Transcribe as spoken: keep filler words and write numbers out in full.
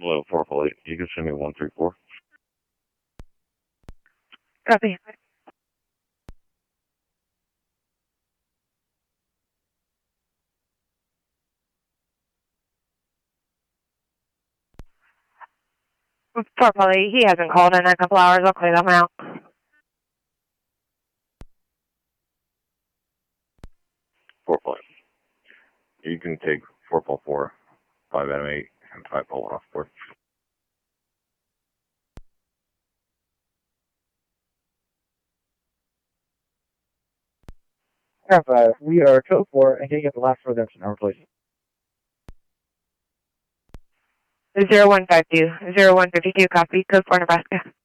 Hello, four four eight. You can send me one three four. Copy. four four eight, he hasn't called in a couple hours. I'll clear them out. four four eight. You can take four four four, five M eight, and five four one off board. Air five, we are code four and getting at the last redemption hour, please. zero one five two, zero one five two, copy, code four Nebraska.